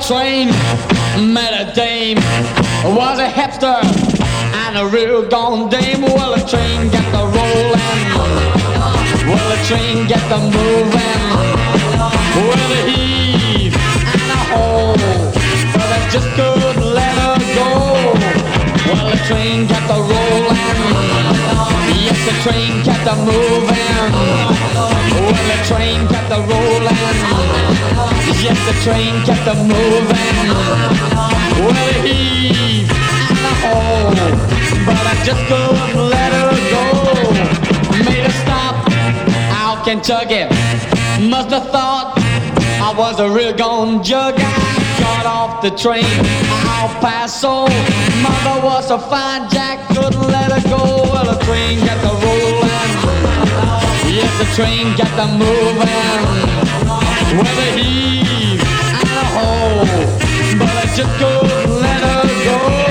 train met a dame, was a hipster and a real gone dame. Well, the train got the rolling, well, the train got the moving, well, the heave and the hole, but I just couldn't let her go. Well, the train got the rolling, yes, the train kept the moving. Well, the train kept the rolling, yes, the train kept the moving. Well, the heave and the hole, but I just couldn't let her go. Made her stop out Kentucky, must have thought I was a real gone jug. I got off the train out Paso. Mother was a fine jack, couldn't let her go. Well, the train got the rolling, yes, the train got the moving. Well, the heave and the hole, but I just couldn't let her go.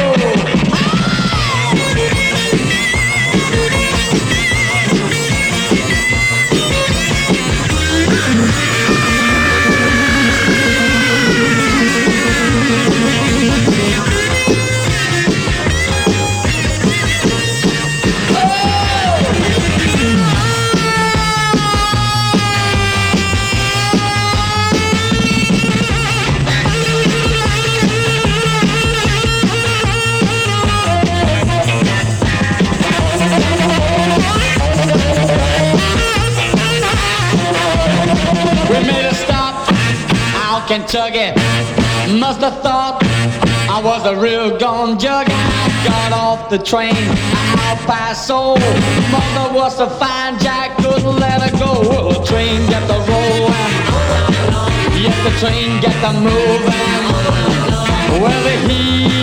Kentucky, must have thought I was a real gone jug. I got off the train out Paso. Mother was a fine jack, couldn't let her go. Well, the train got the rolling, yes, the train got the moving. Well, the heat